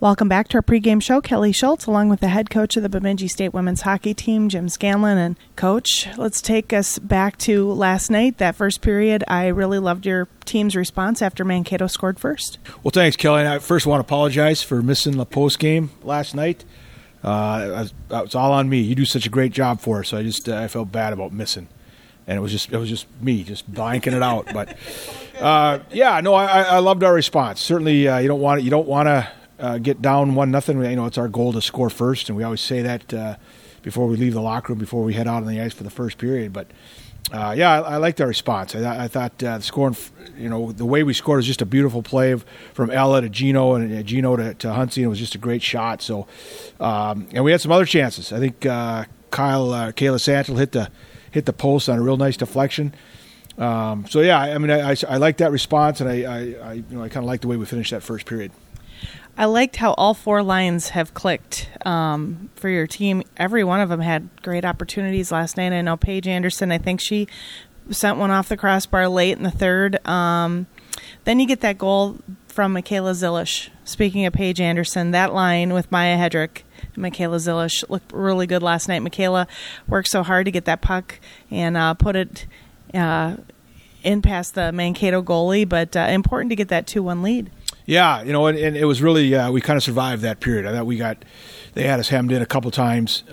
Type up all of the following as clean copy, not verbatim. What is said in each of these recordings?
Welcome back to our pregame show. Kelly Schultz, along with the head coach of the Bemidji State women's hockey team, Jim Scanlon. And Coach, let's take us back to last night, that first period. I really loved your team's response after Mankato scored first. Well, thanks, Kelly. I first want to apologize for missing the post game last night. It's all on me. You do such a great job for us, so I felt bad about missing. And it was just me, just blanking it out. But I loved our response. Certainly, you don't want to get down 1-0. It's our goal to score first, and we always say that before we leave the locker room, before we head out on the ice for the first period. But I liked our response. I thought scoring, the way we scored was just a beautiful play from Ella to Gino and Gino to Huntsy. It was just a great shot. So, and we had some other chances. I think Kayla Santel hit the post on a real nice deflection. I like that response, and I kind of like the way we finished that first period. I liked how all four lines have clicked for your team. Every one of them had great opportunities last night. I know Paige Anderson, I think she sent one off the crossbar late in the third. Then you get that goal from Michaela Zilish. Speaking of Paige Anderson, that line with Maya Hedrick and Michaela Zilish looked really good last night. Michaela worked so hard to get that puck and put it in past the Mankato goalie, but important to get that 2-1 lead. Yeah, and it was really we kind of survived that period. I thought they had us hemmed in a couple times.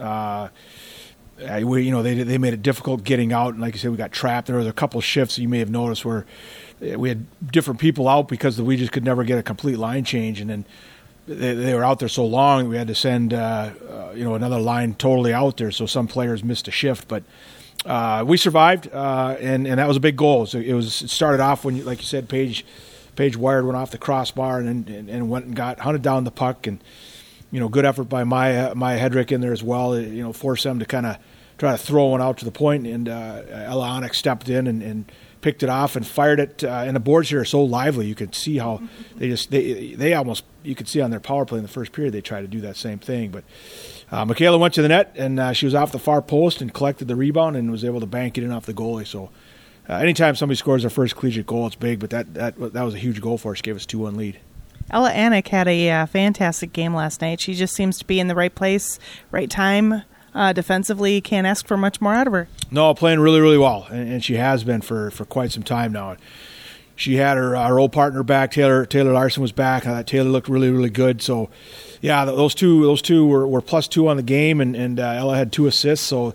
They made it difficult getting out, and like you said, we got trapped. There was a couple shifts you may have noticed where we had different people out because we just could never get a complete line change, and then they were out there so long we had to send another line totally out there. So some players missed a shift, but we survived, and that was a big goal. So it started off when, like you said, Paige wired one off the crossbar and went and got hunted down the puck, and good effort by Maya Hedrick in there as well. Forced them to kind of try to throw one out to the point, and Ella Onyx stepped in and picked it off and fired it. And the boards here are so lively, you could see how they almost, you could see on their power play in the first period they tried to do that same thing. But Michaela went to the net, and she was off the far post and collected the rebound and was able to bank it in off the goalie. So. Anytime somebody scores their first collegiate goal, it's big, but that was a huge goal for us. Gave us 2-1 lead. Ella Anick had a fantastic game last night. She just seems to be in the right place, right time. Defensively, can't ask for much more out of her. No, playing really, really well, and she has been for quite some time now. She had our old partner back. Taylor Larson was back. I thought Taylor looked really, really good. So, yeah, those two were +2 on the game, and Ella had 2 assists. So,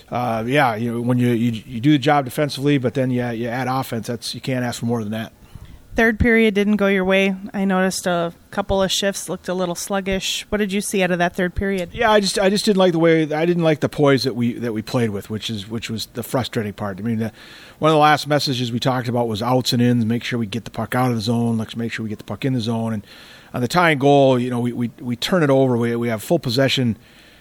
when you do the job defensively, but then you add offense, you can't ask for more than that. Third period didn't go your way. I noticed a couple of shifts looked a little sluggish. What did you see out of that third period? Yeah, I just didn't like the poise that we played with, which was the frustrating part. I mean, one of the last messages we talked about was outs and ins. Make sure we get the puck out of the zone. Let's make sure we get the puck in the zone. And on the tying goal, we turn it over. We have full possession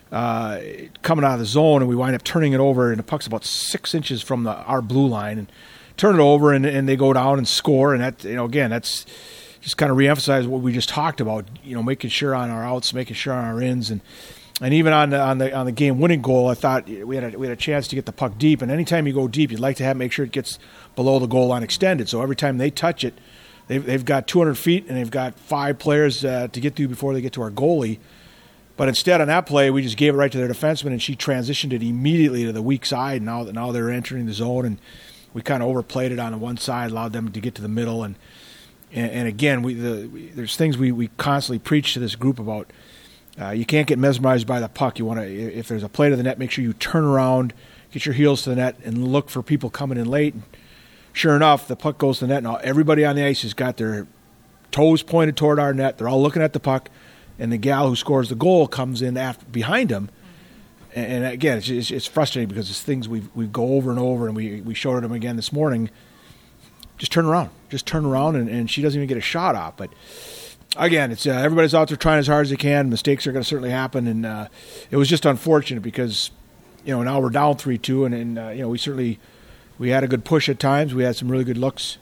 coming out of the zone, and we wind up turning it over, and the puck's about 6 inches from our blue line, and turn it over, and they go down and score. And that, again, that's just kind of reemphasize what we just talked about. Making sure on our outs, making sure on our ins, and even on the game winning goal, I thought we had a chance to get the puck deep. And anytime you go deep, you'd like to make sure it gets below the goal line extended. So every time they touch it, they've got 200 feet, and they've got 5 players to get to before they get to our goalie. But instead, on that play, we just gave it right to their defenseman, and she transitioned it immediately to the weak side. Now they're entering the zone, and we kind of overplayed it on the one side, allowed them to get to the middle. And again, there's things we constantly preach to this group about. You can't get mesmerized by the puck. You want to, if there's a play to the net, make sure you turn around, get your heels to the net, and look for people coming in late. And sure enough, the puck goes to the net. Now everybody on the ice has got their toes pointed toward our net. They're all looking at the puck. And the gal who scores the goal comes in behind him, and again, it's frustrating because it's things we go over and over, and we showed them again this morning. Just turn around, and she doesn't even get a shot off. But again, it's everybody's out there trying as hard as they can. Mistakes are going to certainly happen, and it was just unfortunate because now we're down 3-2, and we had a good push at times. We had some really good looks.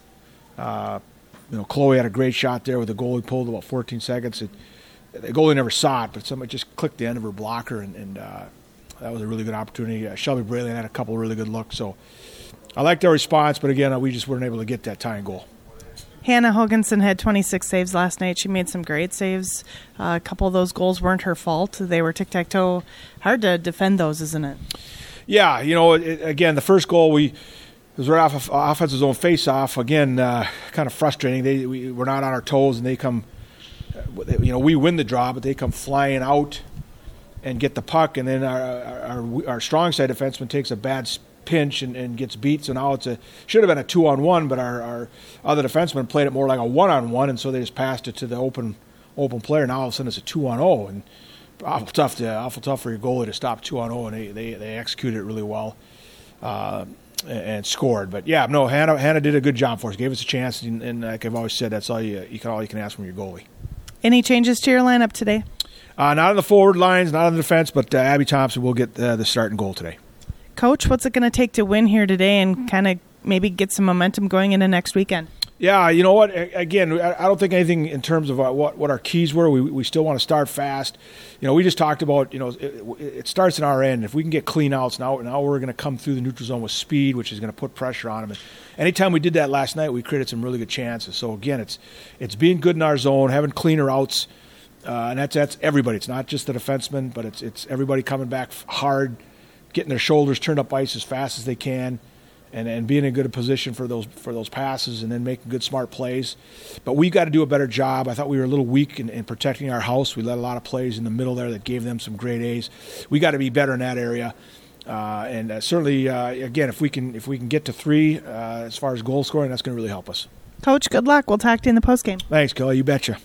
Chloe had a great shot there with the goalie pulled about 14 seconds. The goalie never saw it, but somebody just clicked the end of her blocker, and that was a really good opportunity. Shelby Braylon had a couple of really good looks. So I liked their response, but again, we just weren't able to get that tying goal. Hannah Hoganson had 26 saves last night. She made some great saves. A couple of those goals weren't her fault. They were tic-tac-toe. Hard to defend those, isn't it? Yeah, again, the first goal it was right off of offensive zone face-off. Again, kind of frustrating. We're not on our toes, and they come. We win the draw, but they come flying out and get the puck, and then our strong side defenseman takes a bad pinch and gets beat. So now should have been a 2-on-1, but our other defenseman played it more like a 1-on-1, and so they just passed it to the open player. Now all of a sudden it's a 2-on-0, and awful tough for your goalie to stop 2-on-0, and they executed it really well and scored. But yeah, no, Hannah did a good job for us, gave us a chance, and like I've always said, that's all you can ask from your goalie. Any changes to your lineup today? Not on the forward lines, not on the defense, but Abby Thompson will get the starting goal today. Coach, what's it going to take to win here today and kind of maybe get some momentum going into next weekend? Yeah, you know what? Again, I don't think anything in terms of what our keys were. We still want to start fast. We just talked about, it starts in our end. If we can get clean outs, now we're going to come through the neutral zone with speed, which is going to put pressure on them. And anytime we did that last night, we created some really good chances. So, again, it's being good in our zone, having cleaner outs, and that's everybody. It's not just the defensemen, but it's everybody coming back hard, getting their shoulders turned up ice as fast as they can, and being in a good position for those passes, and then making good, smart plays. But we've got to do a better job. I thought we were a little weak in protecting our house. We let a lot of plays in the middle there that gave them some great A's. We got to be better in that area. And certainly, again, if we can get to 3 as far as goal scoring, that's going to really help us. Coach, good luck. We'll talk to you in the postgame. Thanks, Kelly. You betcha.